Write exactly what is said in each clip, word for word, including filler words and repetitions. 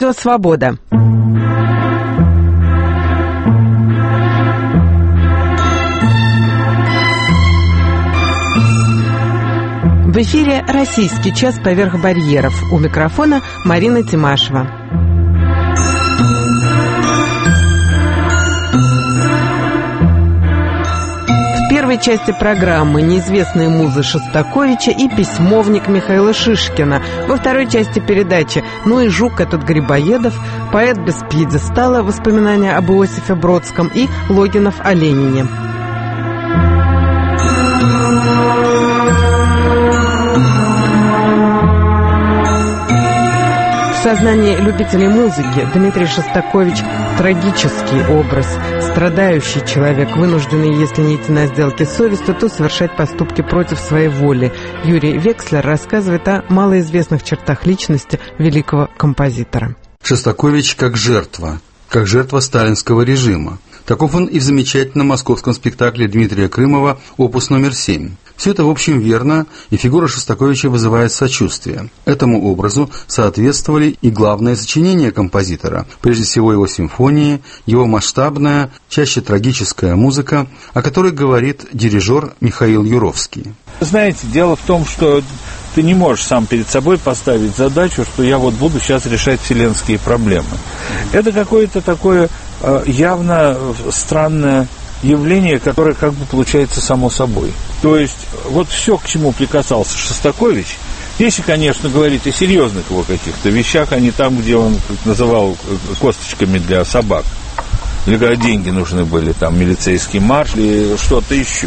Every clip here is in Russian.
Радио «Свобода». В эфире «Российский час поверх барьеров». У микрофона Марина Тимашева. В первой части программы «Неизвестные музы» Шостаковича и «Письмовник» Михаила Шишкина. Во второй части передачи «Ну и жук этот Грибоедов», «Поэт без пьедестала», воспоминания об Иосифе Бродском и Логинов о Ленине. В сознании любителей музыки Дмитрий Шостакович – трагический образ, страдающий человек, вынужденный, если не идти на сделки с совестью, то совершать поступки против своей воли. Юрий Векслер рассказывает о малоизвестных чертах личности великого композитора. Шостакович как жертва, как жертва сталинского режима. Таков он и в замечательном московском спектакле Дмитрия Крымова «Опус номер семь». Все это, в общем, верно, и фигура Шостаковича вызывает сочувствие. Этому образу соответствовали и главные сочинения композитора, прежде всего его симфонии, его масштабная, чаще трагическая музыка, о которой говорит дирижер Михаил Юровский. Знаете, дело в том, что ты не можешь сам перед собой поставить задачу, что я вот буду сейчас решать вселенские проблемы. Это какое-то такое э, явно странное явление, которое как бы получается само собой. То есть вот все, к чему прикасался Шостакович, если, конечно, говорить о серьезных его каких-то вещах, а не там, где он называл косточками для собак, или когда деньги нужны были, там, милицейский марш или что-то еще.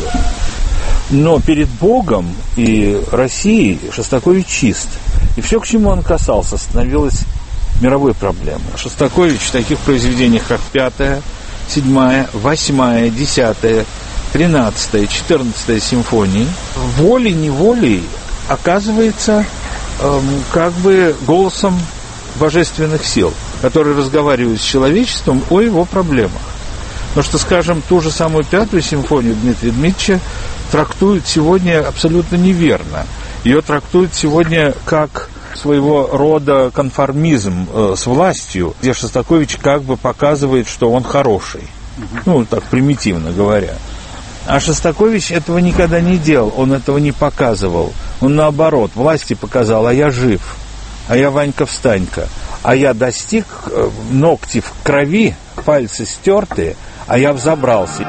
Но перед Богом и Россией Шостакович чист. И все, к чему он касался, становилось мировой проблемой. Шостакович в таких произведениях, как «Пятая», седьмая, восьмая, десятая, тринадцатая, четырнадцатая симфонии волей-неволей оказывается эм, как бы голосом божественных сил, которые разговаривают с человечеством о его проблемах. Потому что, скажем, ту же самую пятую симфонию Дмитрия Дмитриевича трактуют сегодня абсолютно неверно. Ее трактуют сегодня как своего рода конформизм э, с властью, где Шостакович как бы показывает, что он хороший. Ну, так примитивно говоря. А Шостакович этого никогда не делал, он этого не показывал. Он наоборот, власти показал, а я жив, а я Ванька-встанька, а я достиг, э, ногти в крови, пальцы стертые, а я взобрался.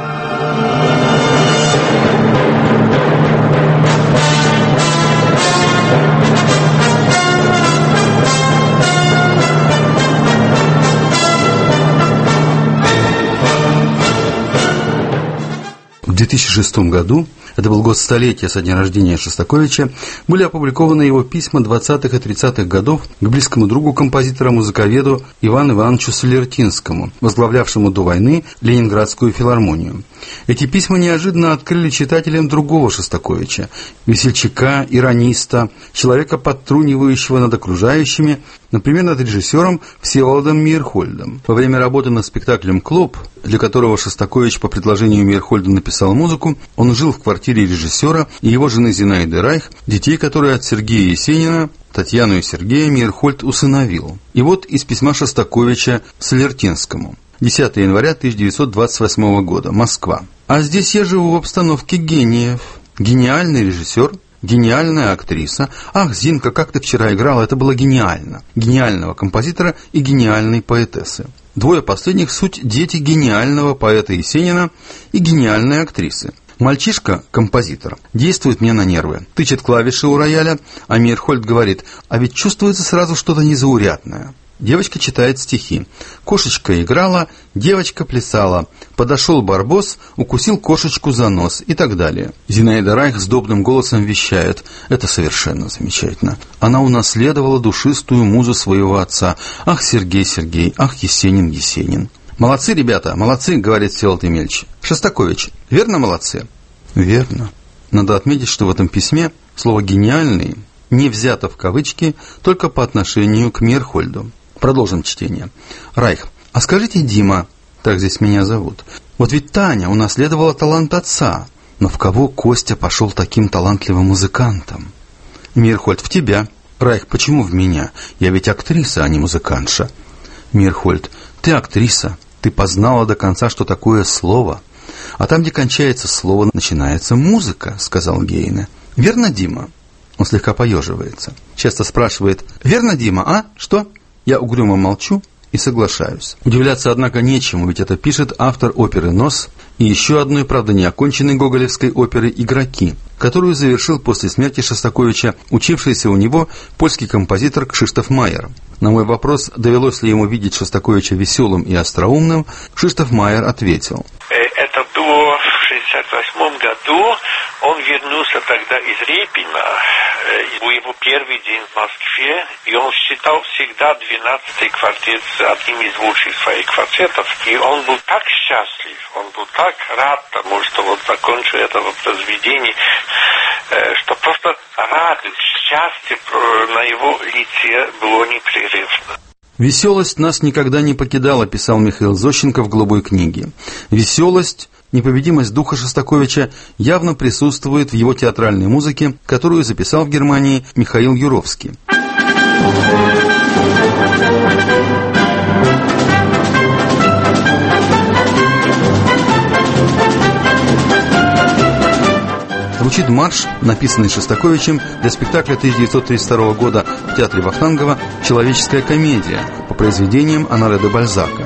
В две тысячи шестом году, это был год столетия со дня рождения Шостаковича, были опубликованы его письма двадцатых и тридцатых годов к близкому другу композитора-музыковеду Ивану Ивановичу Солертинскому, возглавлявшему до войны Ленинградскую филармонию. Эти письма неожиданно открыли читателям другого Шостаковича, весельчака, ирониста, человека, подтрунивающего над окружающими, например, над режиссером Всеволодом Мейерхольдом. Во время работы над спектаклем «Клоп», для которого Шостакович по предложению Мейерхольда написал музыку, он жил в квартире режиссера и его жены Зинаиды Райх, детей, которые от Сергея Есенина, Татьяну и Сергея, Мейерхольд усыновил. И вот из письма Шостаковича Солертинскому. десятого января тысяча девятьсот двадцать восьмого года. Москва. А здесь я живу в обстановке гениев. Гениальный режиссер, гениальная актриса. Ах, Зинка, как ты вчера играла, это было гениально. Гениального композитора и гениальной поэтессы. Двое последних – суть дети гениального поэта Есенина и гениальной актрисы. Мальчишка, композитор, действует мне на нервы, тычет клавиши у рояля, а Мейерхольд говорит, а ведь чувствуется сразу что-то незаурядное. Девочка читает стихи. Кошечка играла, девочка плясала. Подошел барбос, укусил кошечку за нос и так далее. Зинаида Райх сдобным голосом вещает. Это совершенно замечательно. Она унаследовала душистую музу своего отца. Ах, Сергей, Сергей, ах, Есенин, Есенин. Молодцы, ребята, молодцы, говорит Всеволод Емельевич. Шостакович, верно молодцы? Верно. Надо отметить, что в этом письме слово «гениальный» не взято в кавычки только по отношению к Мейерхольду. Продолжим чтение. Райх. А скажите, Дима, так здесь меня зовут, вот ведь Таня унаследовала талант отца, но в кого Костя пошел таким талантливым музыкантом? Мейерхольд. В тебя. Райх. Почему в меня? Я ведь актриса, а не музыкантша. Мирхольд: ты актриса, ты познала до конца, что такое слово. А там, где кончается слово, начинается музыка, сказал Гейне. Верно, Дима? Он слегка поеживается. Часто спрашивает: верно, Дима, а? Что? Я угрюмо молчу и соглашаюсь. Удивляться, однако, нечему, ведь это пишет автор оперы «Нос» и еще одной, правда, неоконченной гоголевской оперы «Игроки», которую завершил после смерти Шостаковича учившийся у него польский композитор Кшиштоф Майер. На мой вопрос, довелось ли ему видеть Шостаковича веселым и остроумным, Кшиштоф Майер ответил: это было в шестьдесят восьмом году. Он вернулся тогда из Репина, был его первый день в Москве, и он считал всегда двенадцатый квартет одним из лучших своих квартетов, и он был так счастлив, он был так рад тому, что вот закончил это произведение, что просто радость, счастье на его лице было непрерывно. «Веселость нас никогда не покидала», — писал Михаил Зощенко в «Голубой книге». Веселость, непобедимость духа Шостаковича явно присутствует в его театральной музыке, которую записал в Германии Михаил Юровский. Звучит марш, написанный Шостаковичем для спектакля тысяча девятьсот тридцать второго года в театре Вахтангова «Человеческая комедия» по произведениям Оноре де Бальзака.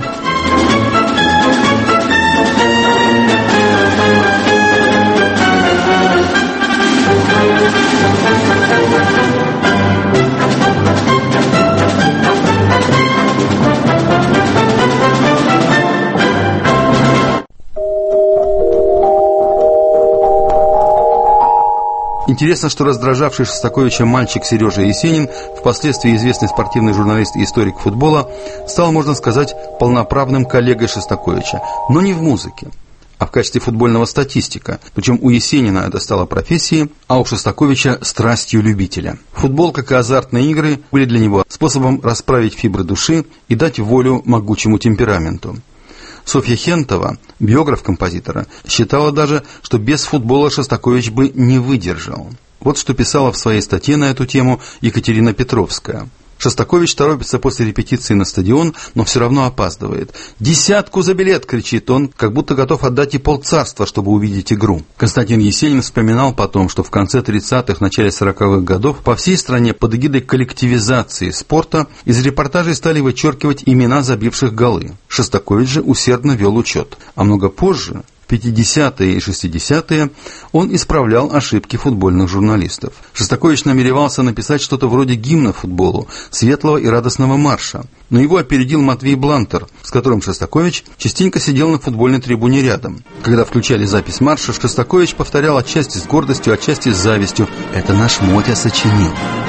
Интересно, что раздражавший Шостаковича мальчик Сережа Есенин, впоследствии известный спортивный журналист и историк футбола, стал, можно сказать, полноправным коллегой Шостаковича, но не в музыке, а в качестве футбольного статистика. Причем у Есенина это стало профессией, а у Шостаковича страстью любителя. Футбол, как и азартные игры, были для него способом расправить фибры души и дать волю могучему темпераменту. Софья Хентова, биограф композитора, считала даже, что без футбола Шостакович бы не выдержал. Вот что писала в своей статье на эту тему Екатерина Петровская. Шостакович торопится после репетиции на стадион, но все равно опаздывает. «Десятку за билет!» — кричит он, как будто готов отдать и полцарства, чтобы увидеть игру. Константин Есенин вспоминал потом, что в конце тридцатых, начале сороковых годов по всей стране под эгидой коллективизации спорта из репортажей стали вычеркивать имена забивших голы. Шостакович же усердно вел учет. А много позже, в пятидесятые и шестидесятые, он исправлял ошибки футбольных журналистов. Шостакович намеревался написать что-то вроде гимна футболу, светлого и радостного марша. Но его опередил Матвей Блантер, с которым Шостакович частенько сидел на футбольной трибуне рядом. Когда включали запись марша, Шостакович повторял отчасти с гордостью, отчасти с завистью: «Это наш Мотя сочинил».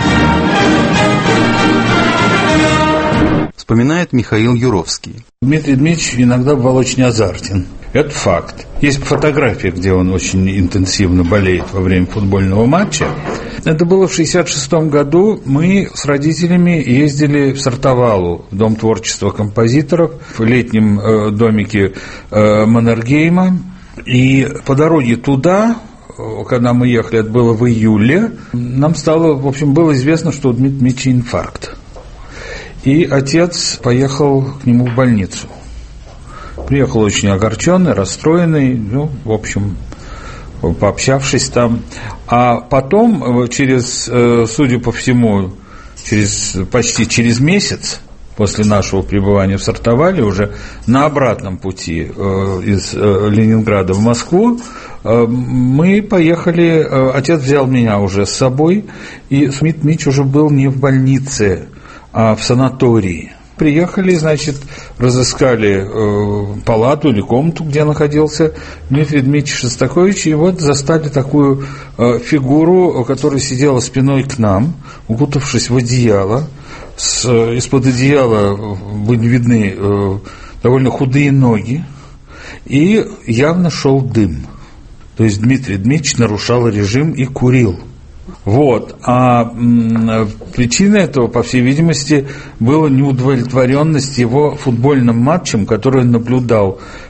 Вспоминает Михаил Юровский. Дмитрий Дмитриевич иногда бывал очень азартен. Это факт. Есть фотография, где он очень интенсивно болеет во время футбольного матча. Это было в шестьдесят шестом году. Мы с родителями ездили в Сартовалу, в Дом творчества композиторов, в летнем э, домике э, Маннергейма. И по дороге туда, когда мы ехали, это было в июле, нам стало, в общем, было известно, что у Дмитрия Дмитриевича инфаркт. И отец поехал к нему в больницу. Приехал очень огорченный, расстроенный, ну, в общем, пообщавшись там. А потом, через, судя по всему, через, почти через месяц после нашего пребывания в Сартовале, уже на обратном пути из Ленинграда в Москву, мы поехали, отец взял меня уже с собой, и Дмитрий Дмитриевич уже был не в больнице, а в санатории. Приехали, значит, разыскали э, палату или комнату, где находился Дмитрий Дмитриевич Шостакович, и вот застали такую э, фигуру, которая сидела спиной к нам, укутавшись в одеяло. С, э, из-под одеяла были видны э, довольно худые ноги, и явно шел дым. То есть Дмитрий Дмитриевич нарушал режим и курил. Вот. А м, причина этого, по всей видимости, была неудовлетворенность его футбольным матчем, который он наблюдал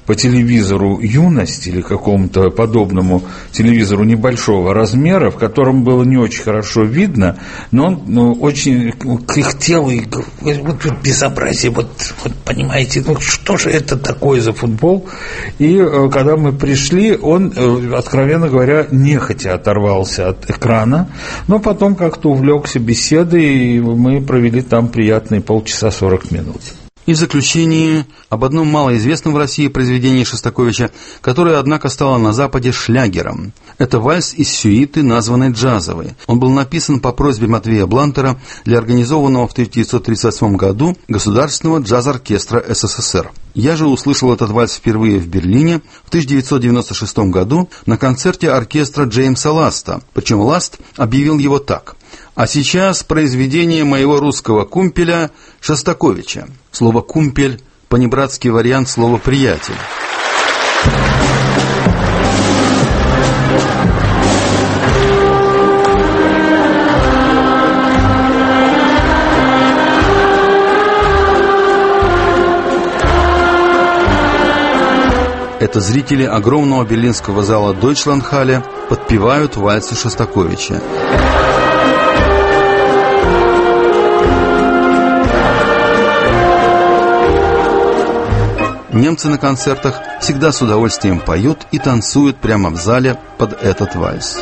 по телевизору «Юность» или какому-то подобному телевизору небольшого размера, в котором было не очень хорошо видно, но он ну, очень кряхтел и вот, вот безобразие, вот, вот понимаете, ну что же это такое за футбол? И э, когда мы пришли, он, э, откровенно говоря, нехотя оторвался от экрана, но потом как-то увлекся беседой, и мы провели там приятные полчаса сорок минут. И в заключение об одном малоизвестном в России произведении Шостаковича, которое, однако, стало на Западе шлягером. Это вальс из сюиты, названной «Джазовой». Он был написан по просьбе Матвея Блантера для организованного в тысяча девятьсот тридцать восьмом году Государственного джаз-оркестра СССР. Я же услышал этот вальс впервые в Берлине в тысяча девятьсот девяносто шестом году на концерте оркестра Джеймса Ласта. Причем Ласт объявил его так: «А сейчас произведение моего русского кумпеля Шостаковича». Слово «кумпель» – понебратский вариант слова «приятель». Это зрители огромного берлинского зала Дойчландхалле подпевают вальсы Шостаковича. Немцы на концертах всегда с удовольствием поют и танцуют прямо в зале под этот вальс.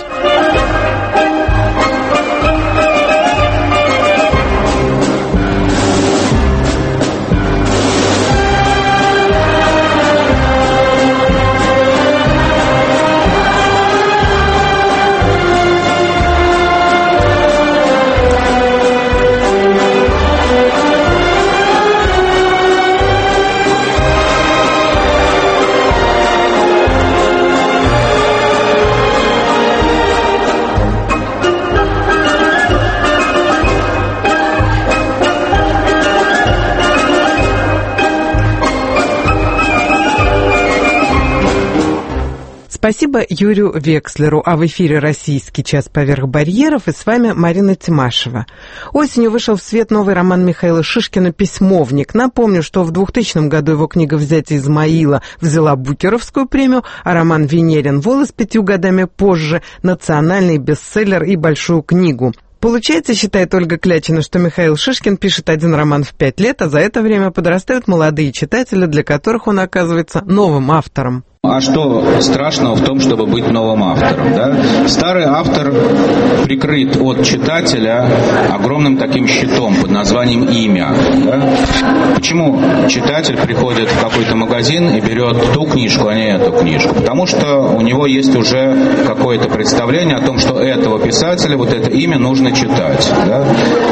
Спасибо Юрию Векслеру. А в эфире «Российский час поверх барьеров», и с вами Марина Тимашева. Осенью вышел в свет новый роман Михаила Шишкина «Письмовник». Напомню, что в двухтысячном году его книга «Взятие Измаила» взяла Букеровскую премию, а роман «Венерин Волос» пятью годами позже – национальный бестселлер и большую книгу. Получается, считает Ольга Клячина, что Михаил Шишкин пишет один роман в пять лет, а за это время подрастают молодые читатели, для которых он оказывается новым автором. А что страшного в том, чтобы быть новым автором? Да? Старый автор прикрыт от читателя огромным таким щитом под названием «Имя». Да? Почему читатель приходит в какой-то магазин и берет ту книжку, а не эту книжку? Потому что у него есть уже какое-то представление о том, что этого писателя, вот это имя нужно читать. Да?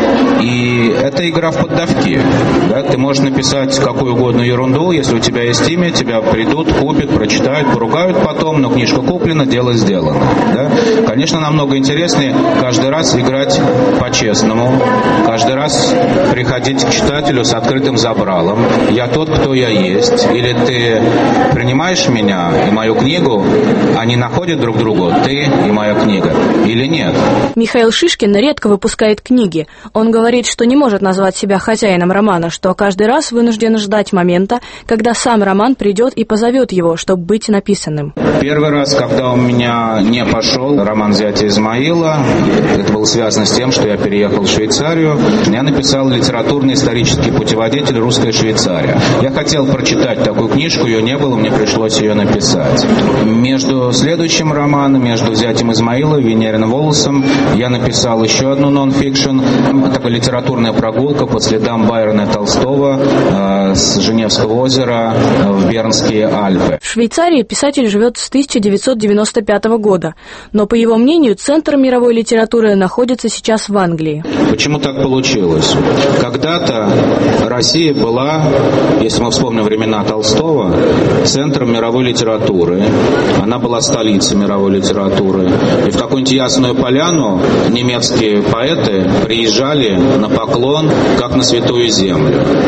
И это игра в поддавки. Да? Ты можешь написать какую угодно ерунду, если у тебя есть имя, тебя придут, купят, прочитают. Читают, поругают потом, но книжка куплена, дело сделано. Да? Конечно, намного интереснее каждый раз играть по-честному, каждый раз приходить к читателю с открытым забралом. Я тот, кто я есть. Или ты принимаешь меня и мою книгу, они находят друг друга, ты и моя книга, или нет? Михаил Шишкин редко выпускает книги. Он говорит, что не может назвать себя хозяином романа, что каждый раз вынужден ждать момента, когда сам роман придет и позовет его, чтобы быть написанным. Первый раз, когда у меня не пошел роман «Взятие Измаила», это было связано с тем, что я переехал в Швейцарию, я написал литературный исторический путеводитель «Русская Швейцария». Я хотел прочитать такую книжку, ее не было, мне пришлось ее написать. Между следующим романом, между «Взятием Измаила» и «Венериным волосом» я написал еще одну нон-фикшн, такая литературная прогулка по следам Байрона и Толстого э, с Женевского озера в Бернские Альпы. В Швейцарии писатель живет с тысяча девятьсот девяносто пятого года, но, по его мнению, центр мировой литературы находится сейчас в Англии. Почему так получилось? Когда-то Россия была, если мы вспомним времена Толстого, центром мировой литературы. Она была столицей мировой литературы. И в какую-нибудь Ясную Поляну немецкие поэты приезжали на поклон, как на Святую Землю. Потом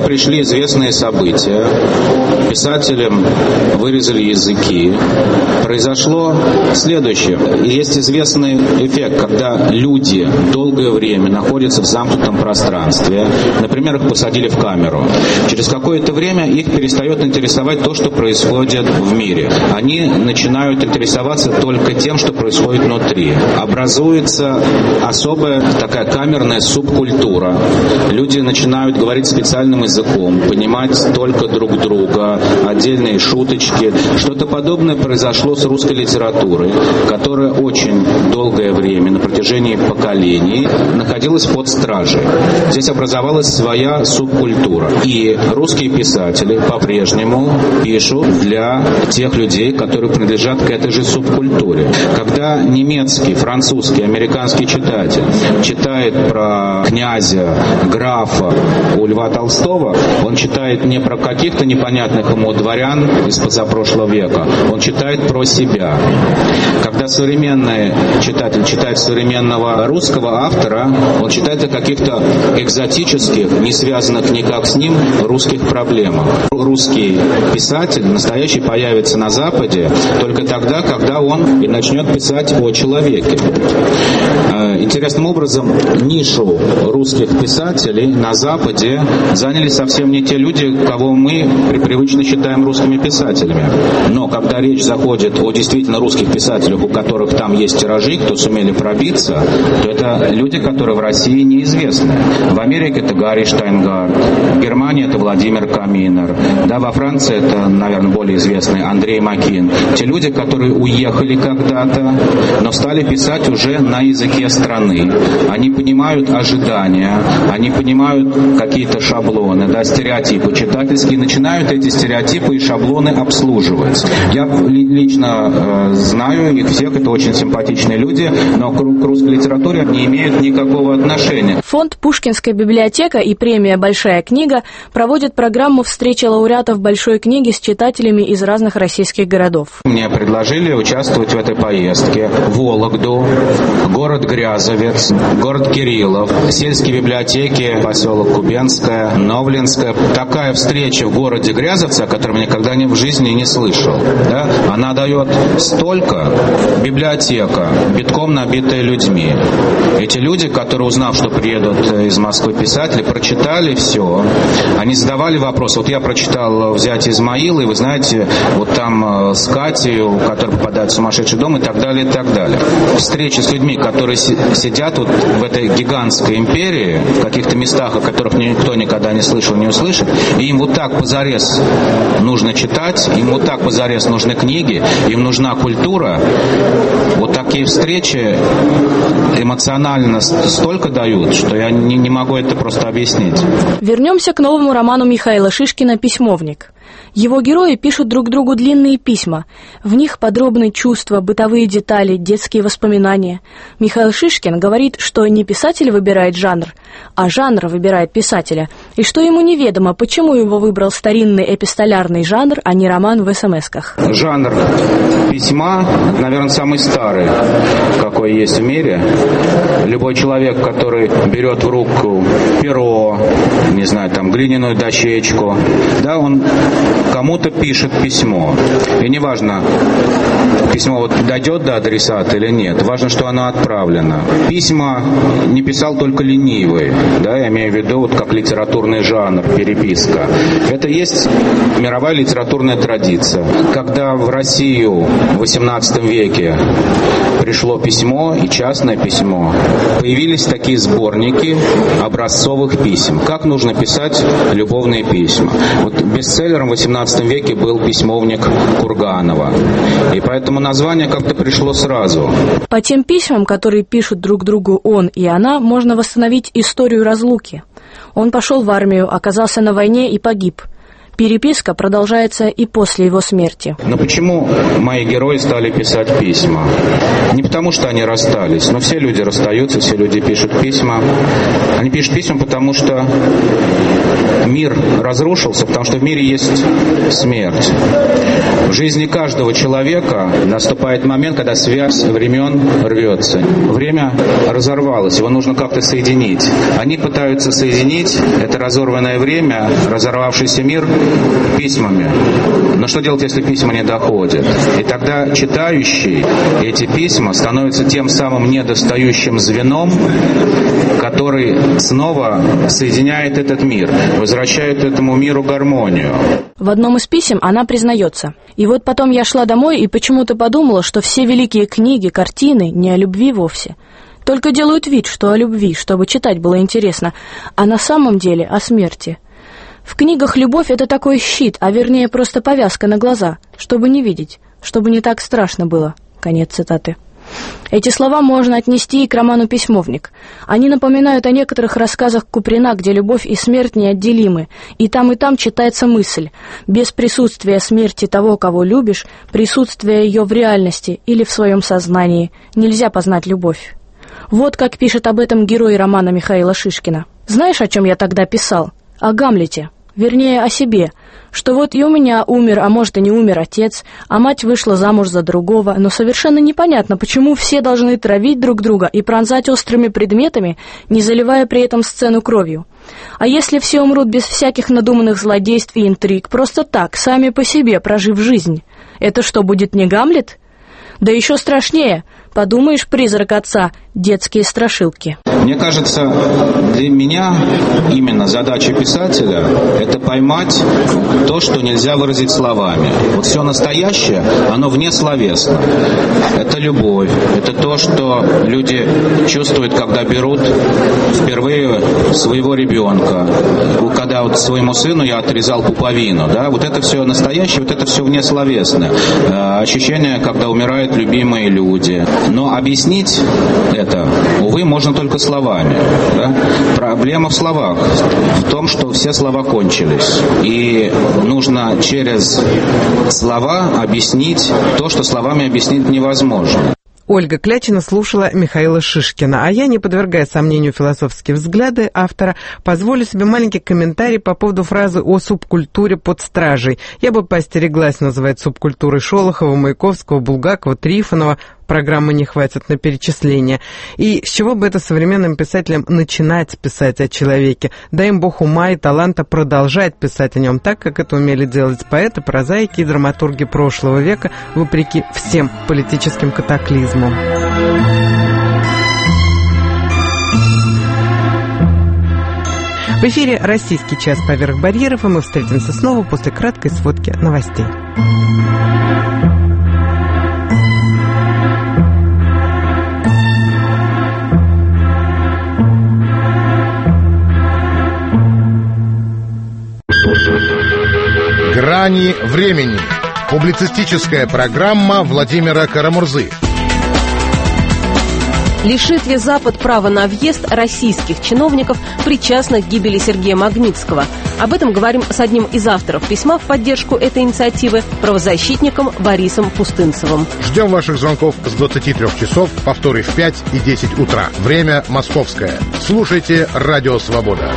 вот пришли известные события, писателям вырезали языки. Произошло следующее. Есть известный эффект, когда люди долгое время находятся в замкнутом пространстве. Например, их посадили в камеру. Через какое-то время их перестает интересовать то, что происходит в мире. Они начинают интересоваться только тем, что происходит внутри. Образуется особая такая камерная субкультура. Люди начинают говорить специальным языком, понимать только друг друга, отдельные шуточки. Что-то подобное произошло с русской литературой, которая очень долгое время, на протяжении поколений, находилась под стражей. Здесь образовалась своя субкультура. И русские писатели по-прежнему пишут для тех людей, которые принадлежат к этой же субкультуре. Когда немецкий, французский, американский читатель читает про князя, графа у Льва Толстого, он читает не про каких-то непонятных ему дворян из позапрошлого века, он читает про себя. Когда современный читатель читает современного русского автора, он читает о каких-то экзотических, не связанных никак с ним, русских проблемах. Русский писатель настоящий появится на Западе только тогда, когда он и начнет писать о человеке. Интересным образом, нишу русских писателей на Западе заняли совсем не те люди, кого мы привычно считаем русскими писателями. Но когда речь заходит о действительно русских писателях, у которых там есть тиражи, кто сумели пробиться, то это люди, которые в России неизвестны. В Америке это Гарри Штайнгард, в Германии это Владимир Каминер, да, во Франции это, наверное, более известный Андрей Макин. Те люди, которые уехали когда-то, но стали писать уже на языке страны. Они понимают ожидания, они понимают какие-то шаблоны, да, стереотипы читательские, начинают эти стереотипы и шаблоны обслуживать. Я лично э, знаю их всех, это очень симпатичные люди, но к, к русской литературе не имеют никакого отношения. Фонд «Пушкинская библиотека» и премия «Большая книга» проводят программу встречи лауреатов «Большой книги» с читателями из разных российских городов. Мне предложили участвовать в этой поездке в Вологду, город Грязовец, город Кириллов, сельские библиотеки, поселок Кубенское, Новлинское. Такая встреча в городе Грязовце, о которой я никогда в жизни не слышал, да, она дает столько, библиотека, битком набитая людьми. Эти люди, которые, узнав, что приедут из Москвы писатели, прочитали все, они задавали вопросы. Вот я прочитал «Взять Измаила», и вы знаете, вот там с Катей, которая попадает в сумасшедший дом, и так далее, и так далее. Встречи с людьми, которые сидят вот в этой гигантской империи, в каких-то местах, о которых никто никогда не слышал, не услышит, и им вот так позарез нужно читать, им вот так позарез нужны книги, им нужна культура. Вот такие встречи эмоционально столько дают, что я не, не могу это просто объяснить. Вернемся к новому роману Михаила Шишкина «Письмовник». Его герои пишут друг другу длинные письма. В них подробны чувства, бытовые детали, детские воспоминания. Михаил Шишкин говорит, что не писатель выбирает жанр, а жанр выбирает писателя, и что ему неведомо, почему его выбрал старинный эпистолярный жанр, а не роман в эс-эм-эсках. Жанр письма, наверное, самый старый, какой есть в мире. Любой человек, который берет в руку перо, не знаю, там, глиняную дощечку, да, он кому-то пишет письмо. И неважно, письмо вот дойдет до адресата или нет, важно, что оно отправлено. Письма не писал только ленивый, да, я имею в виду вот как литературный жанр, переписка. Это есть мировая литературная традиция. Когда в Россию в восемнадцатом веке пришло письмо и частное письмо, появились такие сборники образцовых писем. Как нужно писать любовные письма. Вот бестселлером в восемнадцатом веке был «Письмовник» Курганова. И поэтому название как-то пришло сразу. По тем письмам, которые пишут друг другу он и она, можно восстановить историю разлуки. Он пошел в армию, оказался на войне и погиб. Переписка продолжается и после его смерти. Но почему мои герои стали писать письма? Не потому, что они расстались, но все люди расстаются, все люди пишут письма. Они пишут письма, потому что мир разрушился, потому что в мире есть смерть. В жизни каждого человека наступает момент, когда связь времен рвется. Время разорвалось, его нужно как-то соединить. Они пытаются соединить это разорванное время, разорвавшийся мир письмами. Но что делать, если письма не доходят? И тогда читающий эти письма становится тем самым недостающим звеном, который снова соединяет этот мир, возвращает этому миру гармонию. В одном из писем она признается: «И вот потом я шла домой и почему-то подумала, что все великие книги, картины не о любви вовсе. Только делают вид, что о любви, чтобы читать было интересно, а на самом деле о смерти. В книгах любовь — это такой щит, а вернее просто повязка на глаза, чтобы не видеть, чтобы не так страшно было». Конец цитаты. Эти слова можно отнести и к роману «Письмовник». Они напоминают о некоторых рассказах Куприна, где любовь и смерть неотделимы, и там и там читается мысль: без присутствия смерти того, кого любишь, присутствия ее в реальности или в своем сознании, нельзя познать любовь. Вот как пишет об этом герой романа Михаила Шишкина. «Знаешь, о чем я тогда писал? О Гамлете. Вернее, о себе, что вот и у меня умер, а может и не умер отец, а мать вышла замуж за другого, но совершенно непонятно, почему все должны травить друг друга и пронзать острыми предметами, не заливая при этом сцену кровью. А если все умрут без всяких надуманных злодейств и интриг, просто так, сами по себе, прожив жизнь, это что, будет не Гамлет? Да еще страшнее. Подумаешь, призрак отца, детские страшилки». Мне кажется, для меня именно задача писателя – это поймать то, что нельзя выразить словами. Вот все настоящее, оно внесловесно. Это любовь, это то, что люди чувствуют, когда берут впервые своего ребенка. Когда вот своему сыну я отрезал пуповину, да, вот это все настоящее, вот это все внесловесное. Ощущение, когда умирают любимые люди. Но объяснить это, увы, можно только словами. Да? Проблема в словах, в том, что все слова кончились. И нужно через слова объяснить то, что словами объяснить невозможно. Ольга Клячина слушала Михаила Шишкина, а я, не подвергая сомнению философские взгляды автора, позволю себе маленький комментарий по поводу фразы о субкультуре под стражей. Я бы поостереглась называть субкультурой Шолохова, Маяковского, Булгакова, Трифонова. Программы не хватит на перечисление. И с чего бы это современным писателям начинать писать о человеке? Дай им Бог ума и таланта продолжать писать о нем так, как это умели делать поэты, прозаики и драматурги прошлого века, вопреки всем политическим катаклизмам. В эфире «Российский час поверх барьеров», и мы встретимся снова после краткой сводки новостей. «Грани времени». Публицистическая программа Владимира Карамурзы. Лишит ли Запад права на въезд российских чиновников, причастных к гибели Сергея Магнитского? Об этом говорим с одним из авторов письма в поддержку этой инициативы, правозащитником Борисом Пустынцевым. Ждем ваших звонков с двадцати трёх часов, повторы в пять и десять утра. Время московское. Слушайте «Радио Свобода».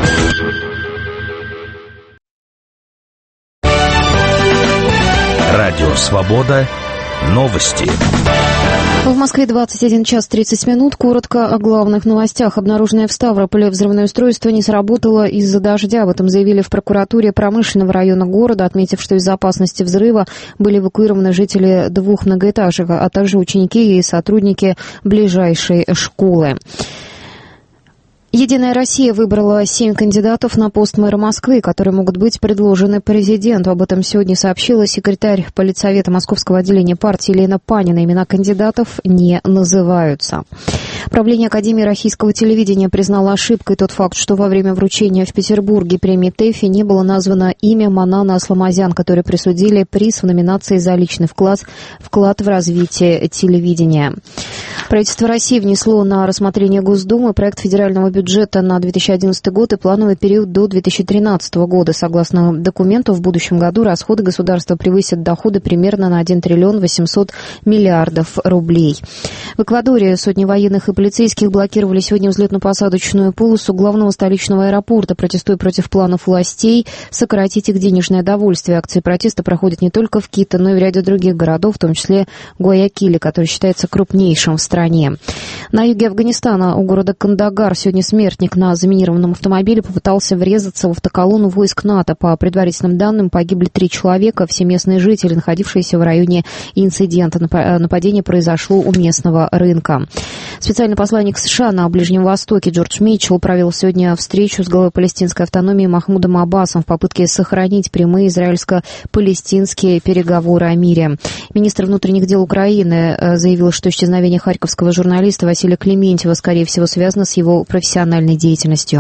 Радио «Свобода». Новости. В Москве двадцать один час тридцать минут. Коротко о главных новостях. Обнаруженное в Ставрополе взрывное устройство не сработало из-за дождя. Об этом заявили в прокуратуре промышленного района города, отметив, что из-за опасности взрыва были эвакуированы жители двух многоэтажек, а также ученики и сотрудники ближайшей школы. «Единая Россия» выбрала семь кандидатов на пост мэра Москвы, которые могут быть предложены президенту. Об этом сегодня сообщила секретарь политсовета Московского отделения партии Елена Панина. Имена кандидатов не называются. Правление Академии российского телевидения признало ошибкой тот факт, что во время вручения в Петербурге премии ТЭФИ не было названо имя Манана Асламазян, которой присудили приз в номинации за личный вклад, вклад в развитие телевидения. Правительство России внесло на рассмотрение Госдумы проект федерального бюджета на две тысячи одиннадцатый год и плановый период до две тысячи тринадцатого года. Согласно документу, в будущем году расходы государства превысят доходы примерно на один триллион восемьсот миллиардов рублей. В Эквадоре сотни военных и полицейских блокировали сегодня взлетно-посадочную полосу главного столичного аэропорта, протестуя против планов властей сократить их денежное довольствие. Акции протеста проходят не только в Кито, но и в ряде других городов, в том числе Гуаякиле, который считается крупнейшим в стране. На юге Афганистана у города Кандагар сегодня смертник на заминированном автомобиле попытался врезаться в автоколонну войск НАТО. По предварительным данным, погибли три человека, все местные жители, находившиеся в районе инцидента. Нападение произошло у местного рынка. Специальный посланник США на Ближнем Востоке Джордж Митчелл провел сегодня встречу с главой палестинской автономии Махмудом Аббасом в попытке сохранить прямые израильско-палестинские переговоры о мире. Министр внутренних дел Украины заявил, что исчезновение харьковского журналиста Василия Клементьева, скорее всего, связано с его профессиональной деятельностью.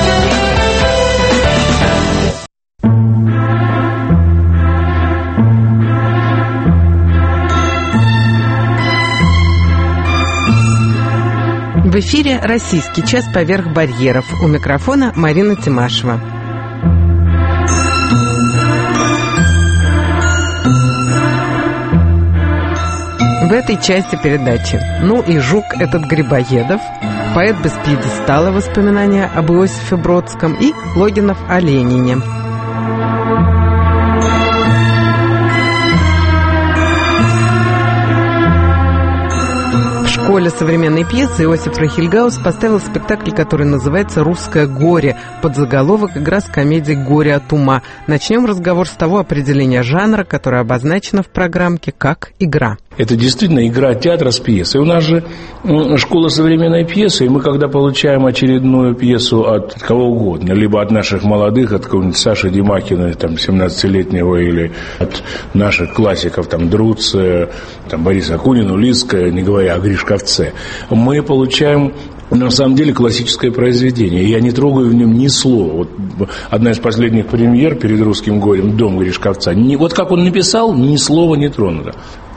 В эфире «Российский час поверх барьеров». У микрофона Марина Тимашева. В этой части передачи «Ну и жук этот Грибоедов», поэт без пьедестала, воспоминания об Иосифе Бродском и Логинов о Ленине. В школе современной пьесы Иосиф Рахильгаус поставил спектакль, который называется «Русское горе», под заголовок «Игра с комедией «Горе от ума». Начнем разговор с того определения жанра, которое обозначено в программке как игра. Это действительно игра театра с пьесой. У нас же школа современной пьесы, и мы, когда получаем очередную пьесу от кого угодно, либо от наших молодых, от какого-нибудь Саши Демакина, там, семнадцатилетнего, или от наших классиков, там, Друция, там, Бориса Акунина, Улицкая, не говоря о Гришковце, мы получаем на самом деле классическое произведение. Я не трогаю в нем ни слова. Вот одна из последних премьер перед «Русским горем» «Дом Гришковца». Ни, вот как он написал, ни слова не тронуто.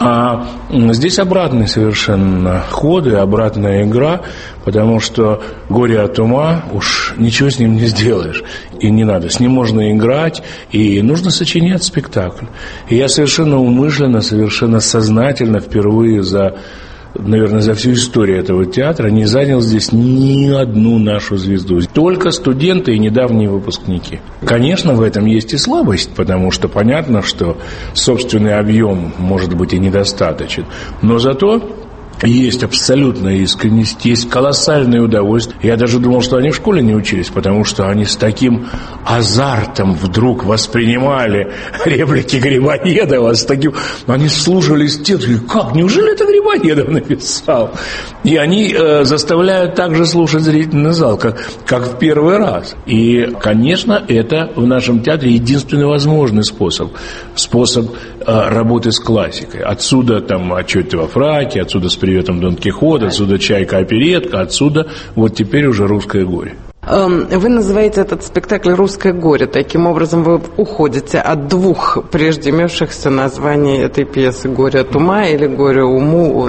А здесь обратный совершенно ход и обратная игра, потому что «Горе от ума» уж ничего с ним не сделаешь. И не надо. С ним можно играть, и нужно сочинять спектакль. И я совершенно умышленно, совершенно сознательно впервые за... наверное, за всю историю этого театра не занял здесь ни одну нашу звезду. Только студенты и недавние выпускники. Конечно, в этом есть и слабость, потому что понятно, что собственный объем, может быть, и недостаточен. Но зато есть абсолютная искренность, есть колоссальное удовольствие. Я даже думал, что они в школе не учились, потому что они с таким азартом вдруг воспринимали реплики Грибоедова, с таким... Они слушались тексты, как, неужели это Грибоедов написал? И они э, заставляют также слушать зрительный зал, как, как в первый раз. И, конечно, это в нашем театре единственный возможный способ. Способ э, работы с классикой. Отсюда там «Отчет во фраке», отсюда «С приветом Дон Кихот», отсюда «Чайка-оперетка», отсюда вот теперь уже «Русское горе». Вы называете этот спектакль «Русское горе». Таким образом, вы уходите от двух прежде имевшихся названий этой пьесы «Горе от ума» или «Горе уму».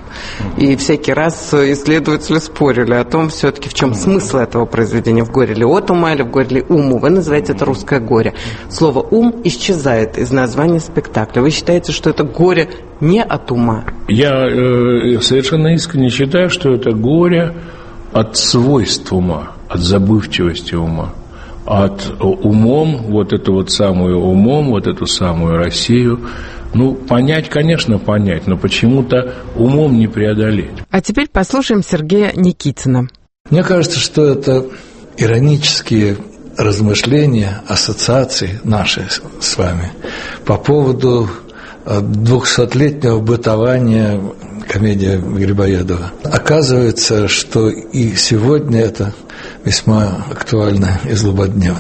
И всякий раз исследователи спорили о том, все-таки в чем смысл этого произведения. В «Горе ли от ума» или в «Горе ли уму». Вы называете это «Русское горе». Слово «ум» исчезает из названия спектакля. Вы считаете, что это горе не от ума? Я э, совершенно искренне считаю, что это горе от свойств ума, от забывчивости ума, от умом, вот эту вот самую умом, вот эту самую Россию. Ну, понять, конечно, понять, но почему-то умом не преодолеть. А теперь послушаем Сергея Никитина. Мне кажется, что это иронические размышления, ассоциации наши с вами по поводу двухсотлетнего бытования комедии Грибоедова. Оказывается, что и сегодня это весьма актуально и злободневно.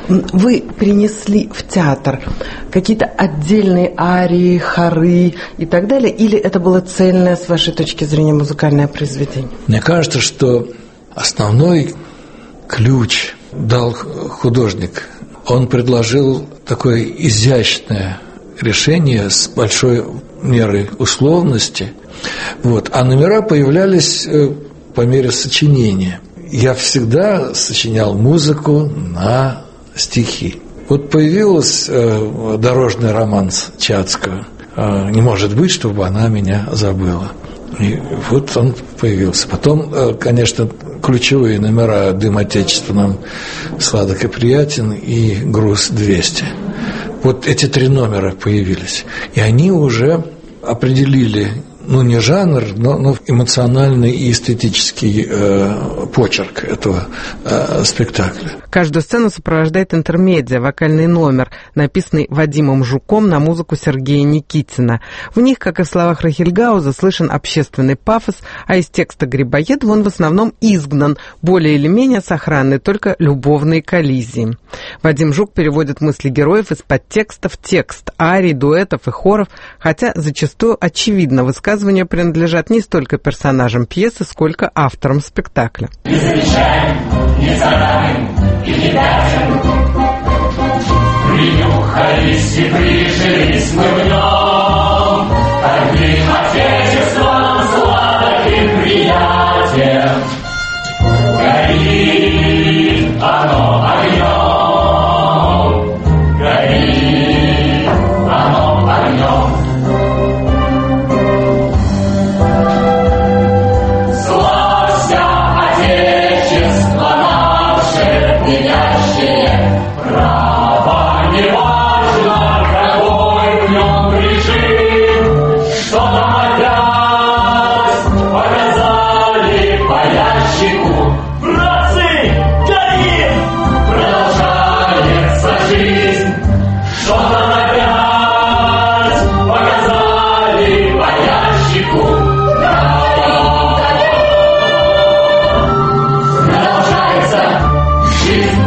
вы принесли в театр какие-то отдельные арии, хоры и так далее, или это было цельное, с вашей точки зрения, музыкальное произведение? Мне кажется, что основной ключ дал художник. Он предложил такое изящное решение с большой мерой условности, вот, а номера появлялись по мере сочинения. Я всегда сочинял музыку на стихи. Вот появился э, дорожный романс Чацкого э, «Не может быть, чтобы она меня забыла». И вот он появился. Потом, э, конечно, ключевые номера «Дым отечественным», «Сладок и приятен» и «Груз двести». Вот эти три номера появились. И они уже определили, ну, не жанр, но, но эмоциональный и эстетический э, почерк этого э, спектакля. Каждую сцену сопровождает интермедия, вокальный номер, написанный Вадимом Жуком на музыку Сергея Никитина. В них, как и в словах Рахельгауза, слышен общественный пафос, а из текста Грибоедова он в основном изгнан, более или менее сохранны только любовные коллизии. Вадим Жук переводит мысли героев из подтекста в текст, арий, дуэтов и хоров, хотя зачастую очевидно высказывания принадлежат не столько персонажам пьесы, сколько авторам спектакля. Не замечаем, не цараем и не дашем. Принюхались и прижились мы в нем, одним отечеством, сладким приятием. Горит оно огнем, горит оно огнем. Право не важно, какой в нем режим, что нам опять показали по ящику. Братцы, горим! Продолжается жизнь, что нам опять показали по ящику. Продолжается жизнь.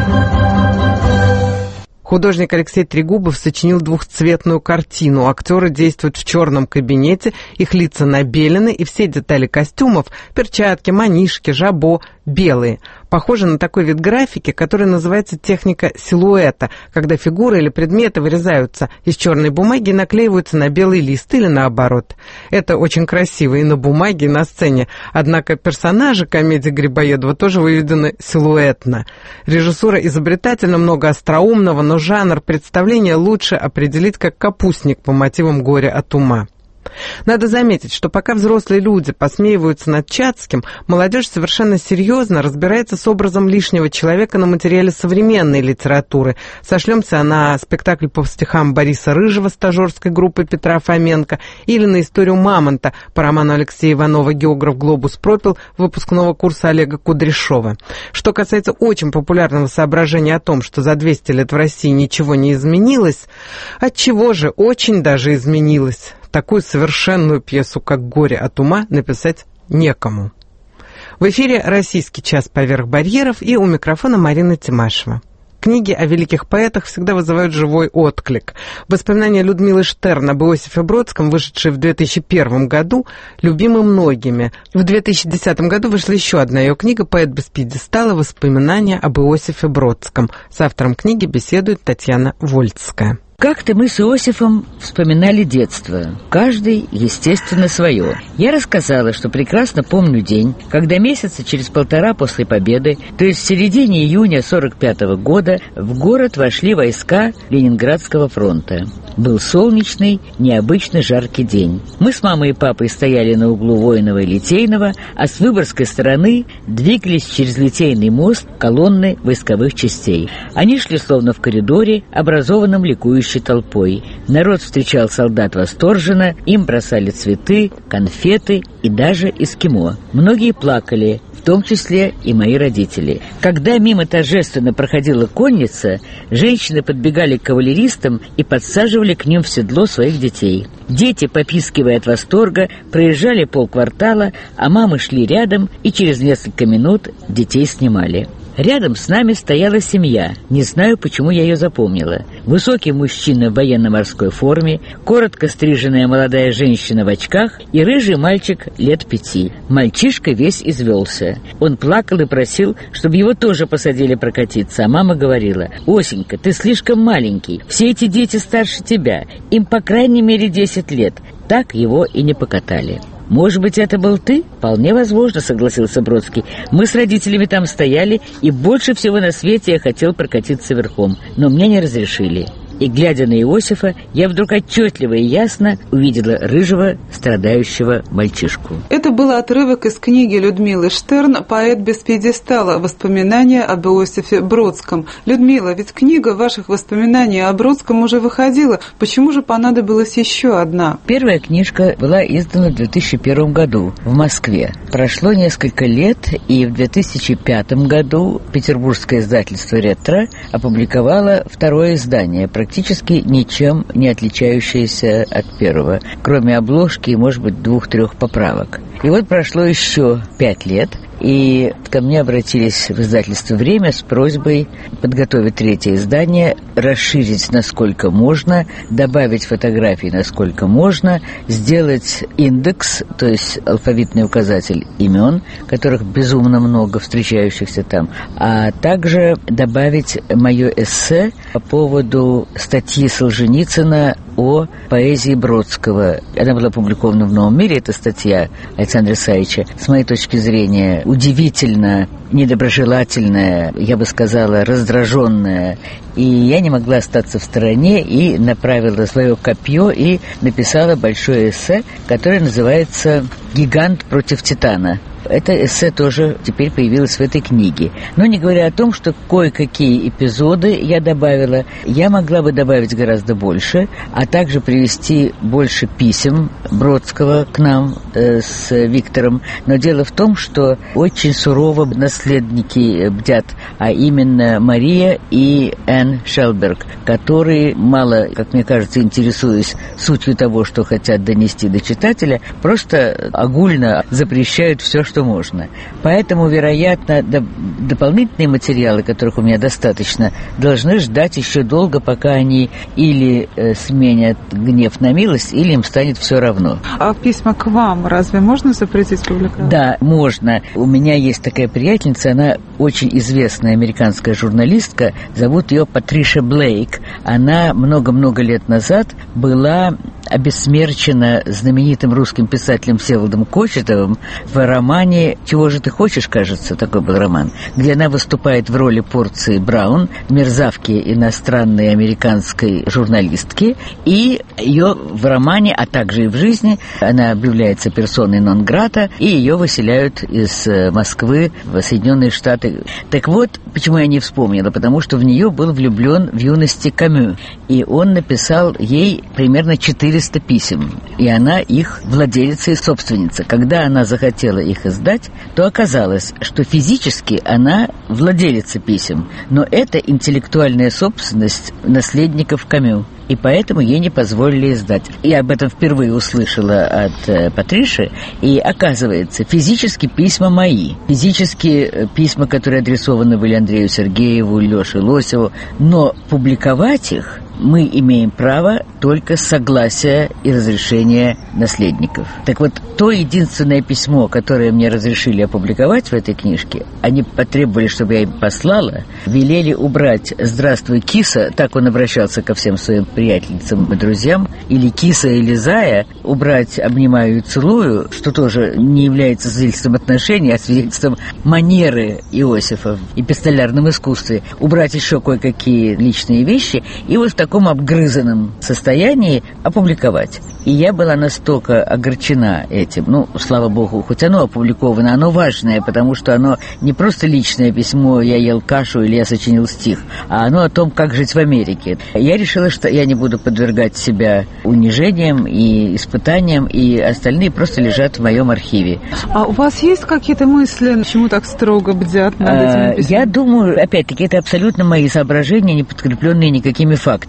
Художник Алексей Трегубов сочинил двухцветную картину. Актеры действуют в черном кабинете, их лица набелены, и все детали костюмов – перчатки, манишки, жабо – белые. Похоже на такой вид графики, который называется техника силуэта, когда фигуры или предметы вырезаются из черной бумаги и наклеиваются на белый лист или наоборот. Это очень красиво и на бумаге, и на сцене. Однако персонажи комедии Грибоедова тоже выведены силуэтно. Режиссура изобретательна, много остроумного, но жанр представления лучше определить как капустник по мотивам «Горя от ума». Надо заметить, что пока взрослые люди посмеиваются над Чацким, молодежь совершенно серьезно разбирается с образом лишнего человека на материале современной литературы. Сошлемся на спектакль по стихам Бориса Рыжего стажерской группы Петра Фоменко или на историю Мамонта по роману Алексея Иванова «Географ Глобус пропил» выпускного курса Олега Кудряшова. Что касается очень популярного соображения о том, что за двести лет в России ничего не изменилось, отчего же очень даже изменилось. Такую совершенную пьесу, как «Горе от ума», написать некому. В эфире «Российский час поверх барьеров», и у микрофона Марина Тимашева. Книги о великих поэтах всегда вызывают живой отклик. Воспоминания Людмилы Штерн об Иосифе Бродском, вышедшие в две тысячи первом году, любимы многими. В две тысячи десятом году вышла еще одна ее книга «Поэт без пьедестала. Воспоминания об Иосифе Бродском». С автором книги беседует Татьяна Вольцкая. Как-то мы с Иосифом вспоминали детство, каждый, естественно, свое. Я рассказала, что прекрасно помню день, когда месяца через полтора после победы, то есть в середине июня сорок пятого года, в город вошли войска Ленинградского фронта. Был солнечный, необычно жаркий день. Мы с мамой и папой стояли на углу Воинова и Литейного, а с Выборгской стороны двигались через Литейный мост колонны войсковых частей. Они шли словно в коридоре, образованном ликующей толпой. Народ встречал солдат восторженно, им бросали цветы, конфеты и даже эскимо. Многие плакали, в том числе и мои родители. Когда мимо торжественно проходила конница, женщины подбегали к кавалеристам и подсаживали к ним в седло своих детей. Дети, попискивая от восторга, проезжали полквартала, а мамы шли рядом и через несколько минут детей снимали. Рядом с нами стояла семья. Не знаю, почему я ее запомнила. Высокий мужчина в военно-морской форме, коротко стриженная молодая женщина в очках и рыжий мальчик лет пяти. Мальчишка весь извелся. Он плакал и просил, чтобы его тоже посадили прокатиться, а мама говорила: «Осенька, ты слишком маленький, все эти дети старше тебя, им по крайней мере десять лет». Так его и не покатали. «Может быть, это был ты?» «Вполне возможно», — согласился Бродский. «Мы с родителями там стояли, и больше всего на свете я хотел прокатиться верхом, но мне не разрешили». И, глядя на Иосифа, я вдруг отчетливо и ясно увидела рыжего, страдающего мальчишку. Это был отрывок из книги Людмилы Штерн «Поэт без пьедестала. Воспоминания об Иосифе Бродском». Людмила, ведь книга ваших воспоминаний о Бродском уже выходила. Почему же понадобилась еще одна? Первая книжка была издана в две тысячи первом году в Москве. Прошло несколько лет, и в две тысячи пятом году петербургское издательство «Ретро» опубликовало второе издание, практически ничем не отличающееся от первого, кроме обложки и, может быть, двух-трех поправок. И вот прошло еще пять лет, и ко мне обратились в издательство «Время» с просьбой подготовить третье издание, расширить насколько можно, добавить фотографий насколько можно, сделать индекс, то есть алфавитный указатель имен, которых безумно много, встречающихся там, а также добавить мое эссе по поводу статьи Солженицына о поэзии Бродского. Она была опубликована в «Новом мире», эта статья Александра Исаевича, с моей точки зрения, удивительно недоброжелательная, я бы сказала, раздраженная. И я не могла остаться в стороне и направила свое копье и написала большое эссе, которое называется «Гигант против Титана». Это эссе тоже теперь появилось в этой книге. Но не говоря о том, что кое-какие эпизоды я добавила, я могла бы добавить гораздо больше, а также привести больше писем Бродского к нам э, с Виктором. Но дело в том, что очень сурово наследники бдят, а именно Мария и Энн Шелберг, которые, мало, как мне кажется, интересуясь сутью того, что хотят донести до читателя, просто огульно запрещают все, что можно. Поэтому, вероятно, до, дополнительные материалы, которых у меня достаточно, должны ждать еще долго, пока они или э, сменят гнев на милость, или им станет все равно. А письма к вам разве можно запретить публиковать? Да, можно. У меня есть такая приятельница, она очень известная американская журналистка, зовут ее Патриша Блейк. Она много-много лет назад была обессмерчена знаменитым русским писателем Всеволодом Кочетовым в романе «Чего же ты хочешь», кажется, такой был роман, где она выступает в роли Порции Браун, мерзавки иностранной американской журналистки, и ее в романе, а также и в жизни, она объявляется персоной нон-грата, и ее выселяют из Москвы в Соединенные Штаты. Так вот, почему я не вспомнила, потому что в нее был влюблен в юности Камю, и он написал ей примерно четыреста писем, и она их владелица и собственница. Когда она захотела их издать, то оказалось, что физически она владелица писем, но это интеллектуальная собственность наследников Камю, и поэтому ей не позволили издать. Я об этом впервые услышала от э, Патриши, и оказывается, физически письма мои, физически письма, которые адресованы были Андрею Сергееву, Леше Лосеву, но публиковать их мы имеем право только с согласия и разрешения наследников. Так вот, то единственное письмо, которое мне разрешили опубликовать в этой книжке, они потребовали, чтобы я им послала, велели убрать «Здравствуй, киса», так он обращался ко всем своим приятельницам и друзьям, или «Киса» или «Зая», убрать «Обнимаю и целую», что тоже не является свидетельством отношений, а свидетельством манеры Иосифа в эпистолярном искусстве, убрать еще кое-какие личные вещи, и вот в таком обгрызанном состоянии опубликовать. И я была настолько огорчена этим. Ну, слава богу, хоть оно опубликовано, оно важное, потому что оно не просто личное письмо «я ел кашу» или «я сочинил стих», а оно о том, как жить в Америке. Я решила, что я не буду подвергать себя унижениям и испытаниям, и остальные просто лежат в моем архиве. А у вас есть какие-то мысли, почему так строго бдят над этими письмами? Я думаю, опять-таки, это абсолютно мои соображения, не подкрепленные никакими фактами.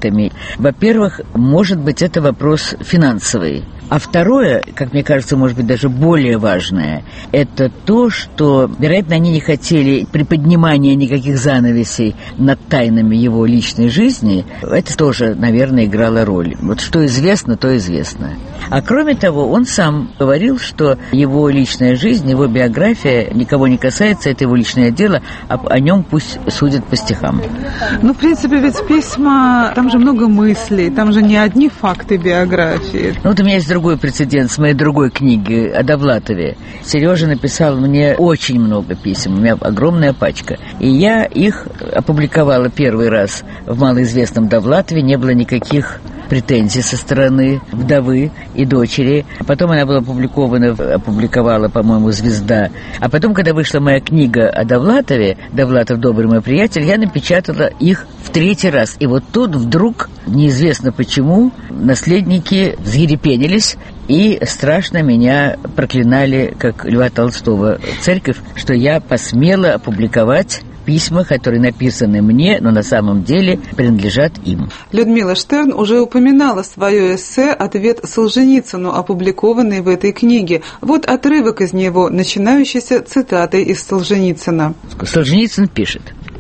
фактами. Во-первых, может быть, это вопрос финансовый. А второе, как мне кажется, может быть, даже более важное, это то, что, вероятно, они не хотели приподнимания никаких занавесей над тайнами его личной жизни. Это тоже, наверное, играло роль. Вот что известно, то известно. А кроме того, он сам говорил, что его личная жизнь, его биография никого не касается, это его личное дело, а о нем пусть судят по стихам. Ну, в принципе, ведь письма, там же много мыслей, там же не одни факты биографии. Ну, вот у меня есть другой прецедент с моей другой книги о Довлатове. Сережа написал мне очень много писем, у меня огромная пачка. И я их опубликовала первый раз в малоизвестном Довлатове, не было никаких претензий со стороны вдовы и дочери. Потом она была опубликована, опубликовала, по-моему, «Звезда». А потом, когда вышла моя книга о Довлатове, «Довлатов, добрый мой приятель», я напечатала их в третий раз. И вот тут вдруг, неизвестно почему, наследники взъерепенились и страшно меня проклинали, как Льва Толстого, церковь, что я посмела опубликовать письма, которые написаны мне, но на самом деле принадлежат им. Людмила Штерн уже упоминала свое эссе «Ответ Солженицыну», опубликованный в этой книге. Вот отрывок из него, начинающийся цитатой из Солженицына. Солженицын пишет: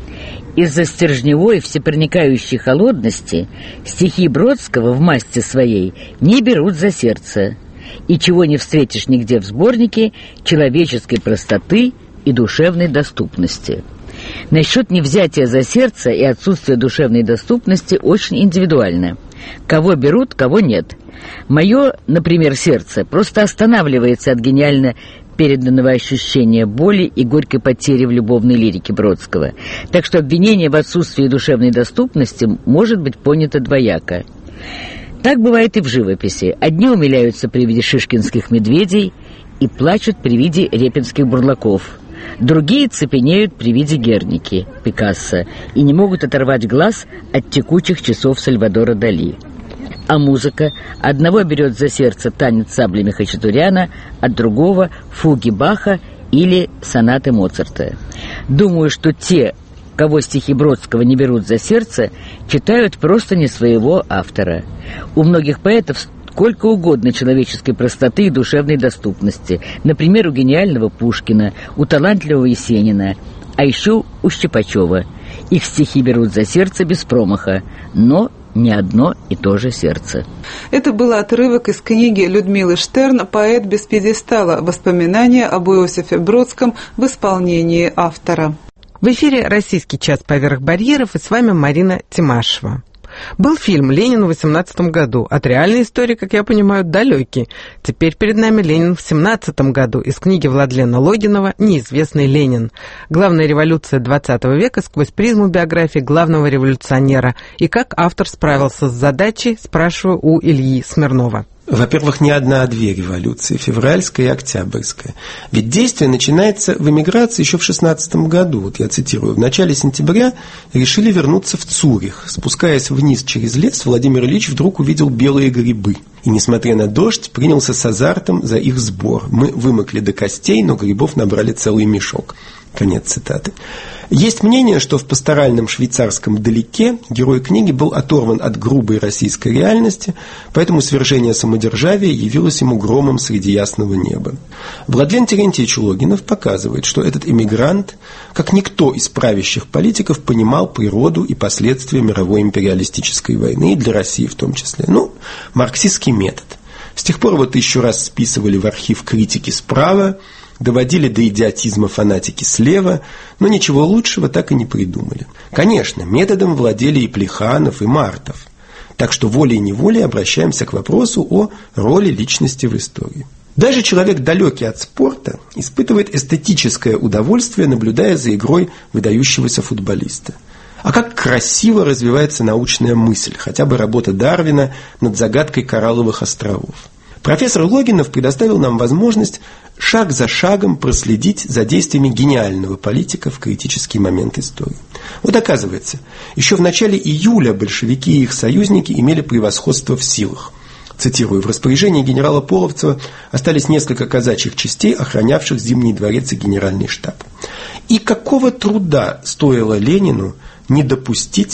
«Из-за стержневой, всепроникающей холодности стихи Бродского в масти своей не берут за сердце, и чего не встретишь нигде в сборнике человеческой простоты и душевной доступности». Насчет невзятия за сердце и отсутствия душевной доступности очень индивидуально. Кого берут, кого нет. Мое, например, сердце просто останавливается от гениально переданного ощущения боли и горькой потери в любовной лирике Бродского. Так что обвинение в отсутствии душевной доступности может быть понято двояко. Так бывает и в живописи. Одни умиляются при виде шишкинских медведей и плачут при виде репинских бурлаков. Другие цепенеют при виде Герники, Пикассо, и не могут оторвать глаз от текучих часов Сальвадора Дали. А музыка одного берет за сердце танец саблями Хачатуряна, от другого — фуги Баха или сонаты Моцарта. Думаю, что те, кого стихи Бродского не берут за сердце, читают просто не своего автора. У многих поэтов сколько угодно человеческой простоты и душевной доступности. Например, у гениального Пушкина, у талантливого Есенина, а еще у Щипачева. Их стихи берут за сердце без промаха, но не одно и то же сердце. Это был отрывок из книги Людмилы Штерн «Поэт без пьедестала. Воспоминания об Иосифе Бродском» в исполнении автора. В эфире «Российский час поверх барьеров» и с вами Марина Тимашева. Был фильм «Ленин» в восемнадцатом году. От реальной истории, как я понимаю, далекий. Теперь перед нами Ленин в семнадцатом году из книги Владлена Логинова «Неизвестный Ленин». Главная революция двадцатого века сквозь призму биографии главного революционера. И как автор справился с задачей, спрашиваю у Ильи Смирнова. Во-первых, не одна, а две революции, февральская и октябрьская. Ведь действие начинается в эмиграции еще в шестнадцатом году. Вот я цитирую. В начале сентября решили вернуться в Цюрих. Спускаясь вниз через лес, Владимир Ильич вдруг увидел белые грибы. И, несмотря на дождь, принялся с азартом за их сбор. Мы вымокли до костей, но грибов набрали целый мешок. Конец цитаты. Есть мнение, что в пасторальном швейцарском «Далеке» герой книги был оторван от грубой российской реальности, поэтому свержение самодержавия явилось ему громом среди ясного неба. Владлен Терентьевич Логинов показывает, что этот эмигрант, как никто из правящих политиков, понимал природу и последствия мировой империалистической войны, и для России в том числе. Ну, марксистский метод. С тех пор вот еще раз списывали в архив критики справа, доводили до идиотизма фанатики слева, но ничего лучшего так и не придумали. Конечно, методом владели и Плеханов, и Мартов. Так что волей-неволей обращаемся к вопросу о роли личности в истории. Даже человек, далекий от спорта, испытывает эстетическое удовольствие, наблюдая за игрой выдающегося футболиста. А как красиво развивается научная мысль, хотя бы работа Дарвина над загадкой Коралловых островов. Профессор Логинов предоставил нам возможность шаг за шагом проследить за действиями гениального политика в критический момент истории. Вот оказывается, еще в начале июля большевики и их союзники имели превосходство в силах. Цитирую, в распоряжении генерала Половцева остались несколько казачьих частей, охранявших Зимний дворец и генеральный штаб. И какого труда стоило Ленину не допустить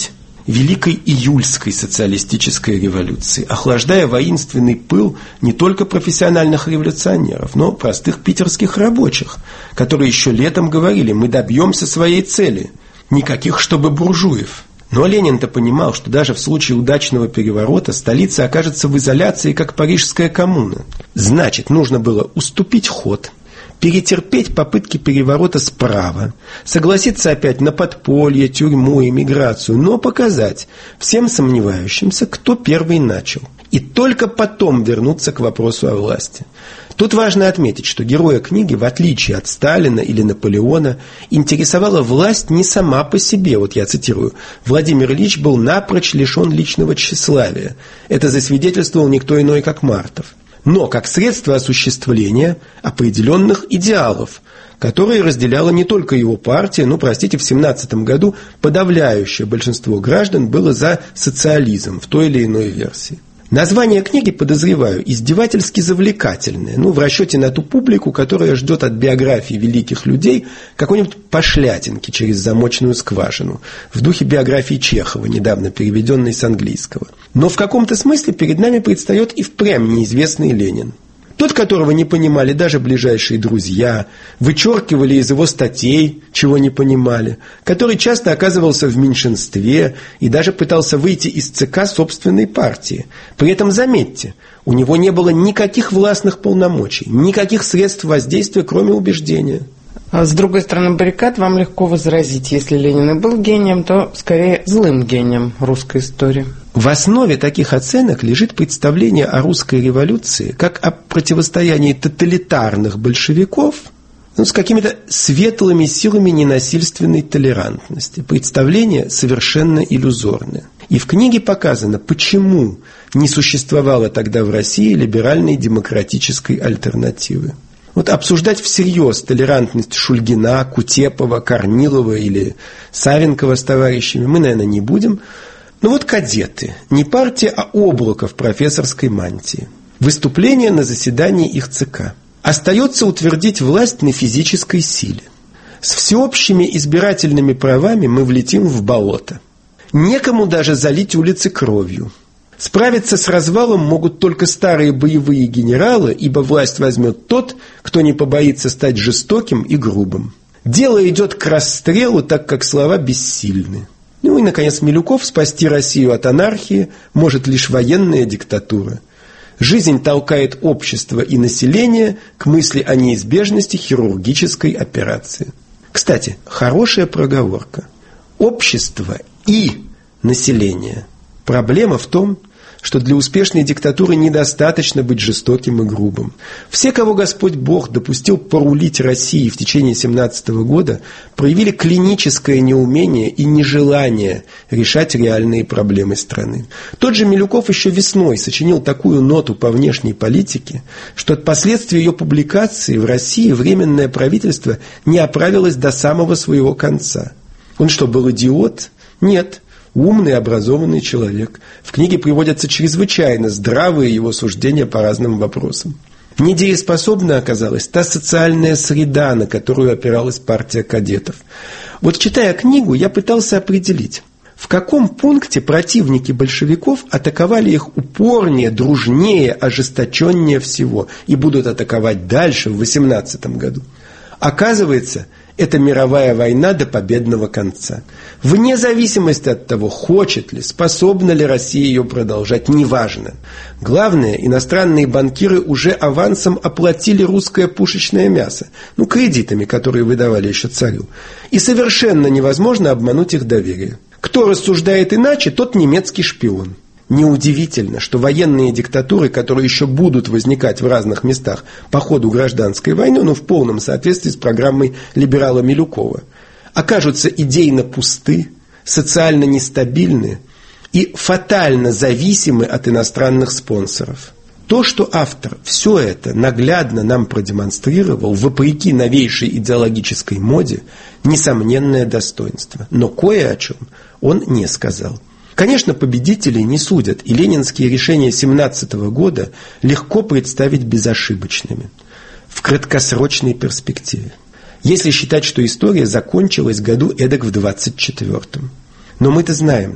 Великой июльской социалистической революции, охлаждая воинственный пыл не только профессиональных революционеров, но простых питерских рабочих, которые еще летом говорили: мы добьемся своей цели, никаких чтобы буржуев. Но Ленин-то понимал, что даже в случае удачного переворота столица окажется в изоляции, как Парижская коммуна. Значит, нужно было уступить ход, перетерпеть попытки переворота справа, согласиться опять на подполье, тюрьму, эмиграцию, но показать всем сомневающимся, кто первый начал. И только потом вернуться к вопросу о власти. Тут важно отметить, что героя книги, в отличие от Сталина или Наполеона, интересовала власть не сама по себе. Вот я цитирую: «Владимир Ильич был напрочь лишен личного тщеславия». Это засвидетельствовал никто иной, как Мартов. Но как средство осуществления определенных идеалов, которые разделяла не только его партия, но, простите, в семнадцатом году подавляющее большинство граждан было за социализм в той или иной версии. Название книги, подозреваю, издевательски завлекательное, ну, в расчете на ту публику, которая ждет от биографии великих людей какой-нибудь пошлятинки через замочную скважину, в духе биографии Чехова, недавно переведенной с английского. Но в каком-то смысле перед нами предстает и впрямь неизвестный Ленин. Тот, которого не понимали даже ближайшие друзья, вычеркивали из его статей, чего не понимали, который часто оказывался в меньшинстве и даже пытался выйти из ЦК собственной партии. При этом, заметьте, у него не было никаких властных полномочий, никаких средств воздействия, кроме убеждения. А с другой стороны баррикад вам легко возразить: если Ленин и был гением, то скорее злым гением русской истории. В основе таких оценок лежит представление о русской революции как о противостоянии тоталитарных большевиков, ну, с какими-то светлыми силами ненасильственной толерантности. Представление совершенно иллюзорное. И в книге показано, почему не существовало тогда в России либеральной демократической альтернативы. Вот обсуждать всерьез толерантность Шульгина, Кутепова, Корнилова или Савенкова с товарищами мы, наверное, не будем. Но вот кадеты, не партия, а облако в профессорской мантии. Выступление на заседании их ЦК. Остается утвердить власть на физической силе. С всеобщими избирательными правами мы влетим в болото. Некому даже залить улицы кровью. Справиться с развалом могут только старые боевые генералы, ибо власть возьмет тот, кто не побоится стать жестоким и грубым. Дело идет к расстрелу, так как слова бессильны. Ну и, наконец, Милюков: спасти Россию от анархии может лишь военная диктатура. Жизнь толкает общество и население к мысли о неизбежности хирургической операции. Кстати, хорошая проговорка. Общество и население. Проблема в том, что для успешной диктатуры недостаточно быть жестоким и грубым. Все, кого Господь Бог допустил порулить Россией в течение семнадцатого года, проявили клиническое неумение и нежелание решать реальные проблемы страны. Тот же Милюков еще весной сочинил такую ноту по внешней политике, что от последствий ее публикации в России Временное правительство не оправилось до самого своего конца. Он что, был идиот? Нет. Умный, образованный человек. В книге приводятся чрезвычайно здравые его суждения по разным вопросам. Недееспособна оказалась та социальная среда, на которую опиралась партия кадетов. Вот читая книгу, я пытался определить, в каком пункте противники большевиков атаковали их упорнее, дружнее, ожесточеннее всего и будут атаковать дальше в восемнадцатом году. Оказывается, это мировая война до победного конца. Вне зависимости от того, хочет ли, способна ли Россия ее продолжать, неважно. Главное, иностранные банкиры уже авансом оплатили русское пушечное мясо, ну, кредитами, которые выдавали еще царю. И совершенно невозможно обмануть их доверие. Кто рассуждает иначе, тот немецкий шпион. Неудивительно, что военные диктатуры, которые еще будут возникать в разных местах по ходу гражданской войны, но в полном соответствии с программой либерала Милюкова, окажутся идейно пусты, социально нестабильны и фатально зависимы от иностранных спонсоров. То, что автор все это наглядно нам продемонстрировал, вопреки новейшей идеологической моде, несомненное достоинство. Но кое о чем он не сказал. Конечно, победителей не судят, и ленинские решения семнадцатого года легко представить безошибочными в краткосрочной перспективе, если считать, что история закончилась году эдак в двадцать четвёртом. Но мы-то знаем,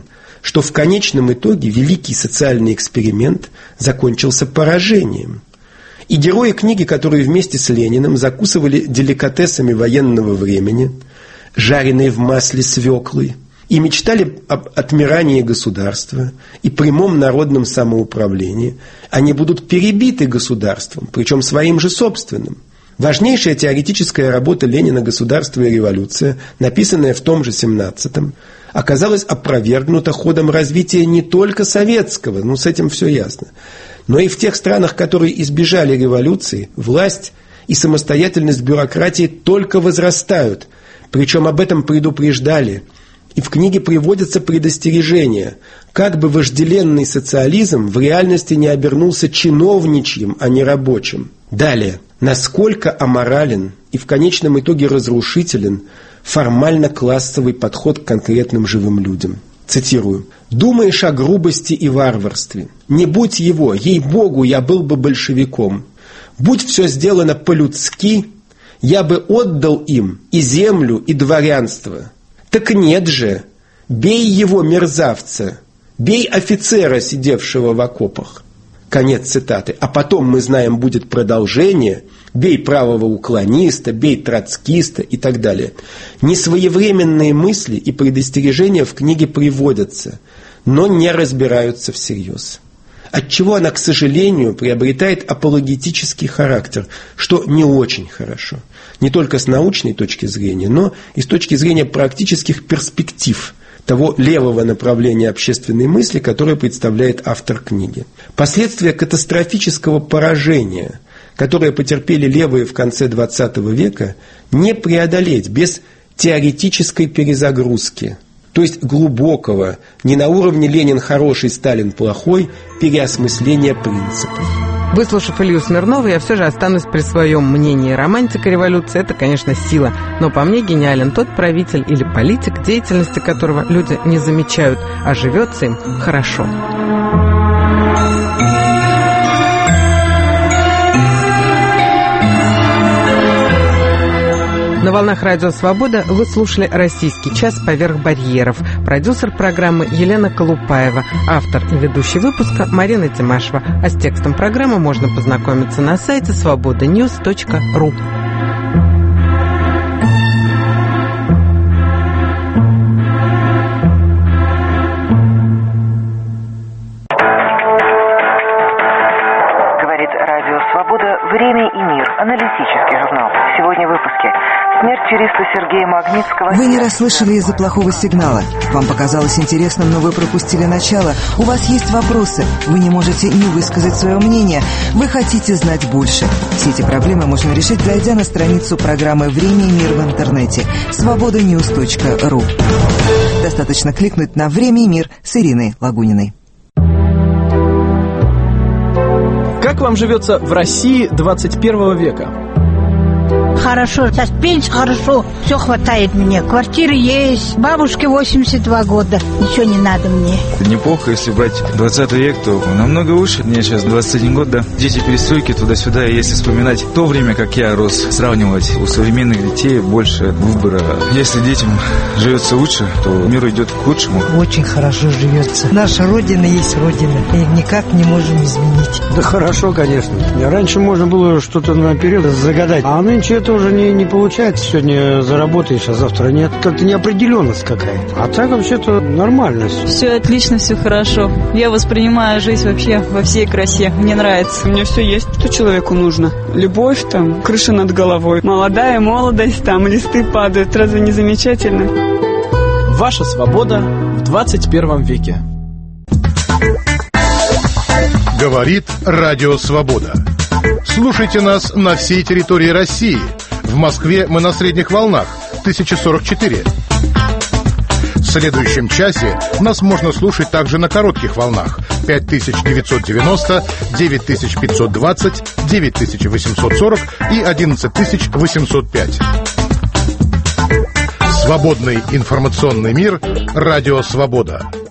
что в конечном итоге великий социальный эксперимент закончился поражением. И герои книги, которые вместе с Лениным закусывали деликатесами военного времени, жареные в масле свеклы, и мечтали об отмирании государства и прямом народном самоуправлении, они будут перебиты государством, причем своим же собственным. Важнейшая теоретическая работа Ленина «Государство и революция», написанная в том же семнадцатом, оказалась опровергнута ходом развития не только советского, ну с этим все ясно, но и в тех странах, которые избежали революции, власть и самостоятельность бюрократии только возрастают, причем об этом предупреждали. И в книге приводятся предостережения, как бы вожделенный социализм в реальности не обернулся чиновничьим, а не рабочим. Далее. Насколько аморален и в конечном итоге разрушителен формально-классовый подход к конкретным живым людям. Цитирую. «Думаешь о грубости и варварстве. Не будь его, ей-богу, я был бы большевиком. Будь все сделано по-людски, я бы отдал им и землю, и дворянство. Так нет же, бей его, мерзавца, бей офицера, сидевшего в окопах». Конец цитаты. А потом, мы знаем, будет продолжение. Бей правого уклониста, бей троцкиста и так далее. Несвоевременные мысли и предостережения в книге приводятся, но не разбираются всерьез. Отчего она, к сожалению, приобретает апологетический характер, что не очень хорошо. Не только с научной точки зрения, но и с точки зрения практических перспектив того левого направления общественной мысли, которое представляет автор книги. Последствия катастрофического поражения, которое потерпели левые в конце двадцатого века, не преодолеть без теоретической перезагрузки, то есть глубокого, не на уровне Ленин хороший, Сталин плохой, переосмысления принципов. Выслушав Илью Смирнова, я все же останусь при своем мнении. Романтика революции – это, конечно, сила, но по мне гениален тот правитель или политик, деятельности которого люди не замечают, а живется им хорошо. На волнах Радио Свобода вы слушали «Российский час. Поверх барьеров». Продюсер программы Елена Колупаева. Автор и ведущий выпуска Марина Тимашева. А с текстом программы можно познакомиться на сайте свобода ньюс точка ру. Говорит Радио Свобода. Время и мир. Аналитический журнал. Сегодня в выпуске. Смерть юриста Сергея Магнитского. Вы не расслышали из-за плохого сигнала. Вам показалось интересным, но вы пропустили начало. У вас есть вопросы. Вы не можете не высказать свое мнение. Вы хотите знать больше. Все эти проблемы можно решить, зайдя на страницу программы «Время и мир» в интернете. свобода ньюс точка ру. Достаточно кликнуть на «Время и мир» с Ириной Лагуниной. Как вам живется в России двадцать первого века? Хорошо, сейчас пенсия хорошо, все хватает мне. Квартира есть, бабушке восемьдесят два года, ничего не надо мне. Неплохо, если брать двадцатый век, то намного лучше. Мне сейчас двадцать один год, да. Дети перестройки туда-сюда, если вспоминать то время, как я рос, сравнивать, у современных детей больше выбора. Если детям живется лучше, то мир идет к лучшему. Очень хорошо живется. Наша Родина есть Родина, и никак не можем изменить. Да хорошо, конечно. Раньше можно было что-то наперед загадать, а нынче это уже не, не получается. Сегодня заработаешь, а завтра нет. Как-то неопределенность какая-то. А так вообще-то нормально. Все отлично, все хорошо. Я воспринимаю жизнь вообще во всей красе. Мне нравится. У меня все есть, что человеку нужно. Любовь, там, крыша над головой. Молодая молодость, там, листы падают. Разве не замечательно? Ваша свобода в двадцать первом веке. Говорит Радио Свобода. Слушайте нас на всей территории России. В Москве мы на средних волнах тысяча сорок четыре. В следующем часе нас можно слушать также на коротких волнах пять тысяч девятьсот девяносто, девять тысяч пятьсот двадцать, девять тысяч восемьсот сорок и одиннадцать тысяч восемьсот пять. Свободный информационный мир. Радио Свобода.